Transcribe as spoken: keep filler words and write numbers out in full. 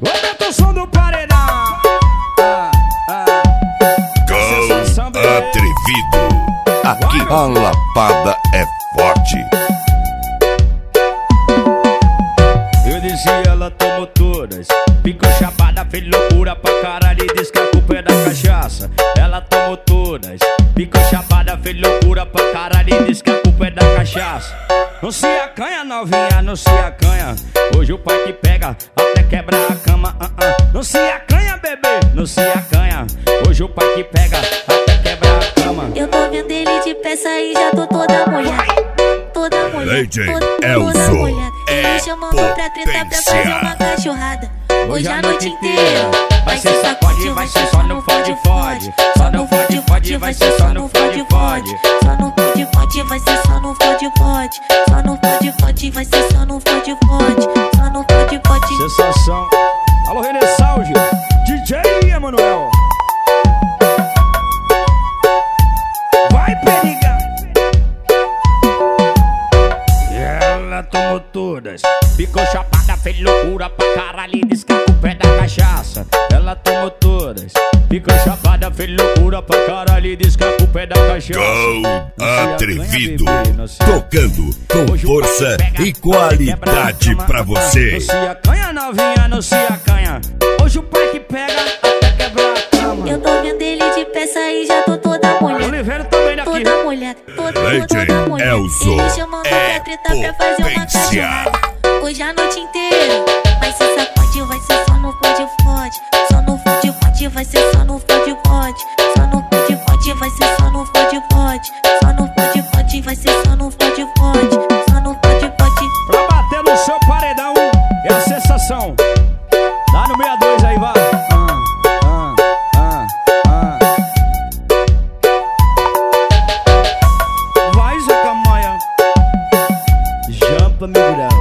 Aumenta o som do paredão. Ah, ah. Cão atrevido. Aqui a lapada é forte. Eu disse ela tomou todas, ficou chapada, fez loucura pra caralho e diz que a culpa é da cachaça. Ela tomou todas, ficou chapada, fez loucura pra caralho e diz que a culpa é da cachaça. Não se acanha, novinha, não se acanha. Hoje o pai te pega, até quebra a cama. uh -uh. Não se acanha, bebê, não se acanha. Hoje o pai te pega, até quebra a cama. Eu tô vendo ele de peça e já tô toda molhada. Toda molhada, toda, toda molhada. Ele chamando pra treta pra fazer uma cachorrada. Hoje a noite inteira vai ser sacode, vai ser só no fode fode. Só no fode fode, vai ser só no fode fode. Só no fode fode, vai ser só no fode fode. Só no fode fode, vai ser só no fode fode. Só no fode fode. Sensação. Alô, Renessalge, D J Emanuel. Vai, periga. Ela tomou todas, ficou chapada, fez loucura pra caralho e diz que a culpa é da cachaça. Ela tomou todas, ficou chapada, fez loucura pra caralho e diz que a culpa é da cachaça. Cão atrevido, tocando com força e qualidade pra você. Não se acanha, novinha, não se acanha. Hoje o pai que pega até quebrar a cama. Eu tô vendo ele de peça e já tô toda molhada. Oliveira também daqui. Toda molhada, toda, toda molhada. Elzo Ele chamando é pra treta pra fazer uma potência. cachorrada. Hoje a noite inteira vai ser sacode, vai ser só no fode fode. Só no fode fode, vai ser só no fode fode. Só no fode fode, vai ser só no fode fode. Só no fode fode, vai ser só no fode fode. Só no fode fode. Pra bater no seu paredão é a sensação. Dá no meia dois aí, vai. Ah, ah, ah, ah. Vai, Zé Camanha. Jampa, meu grau.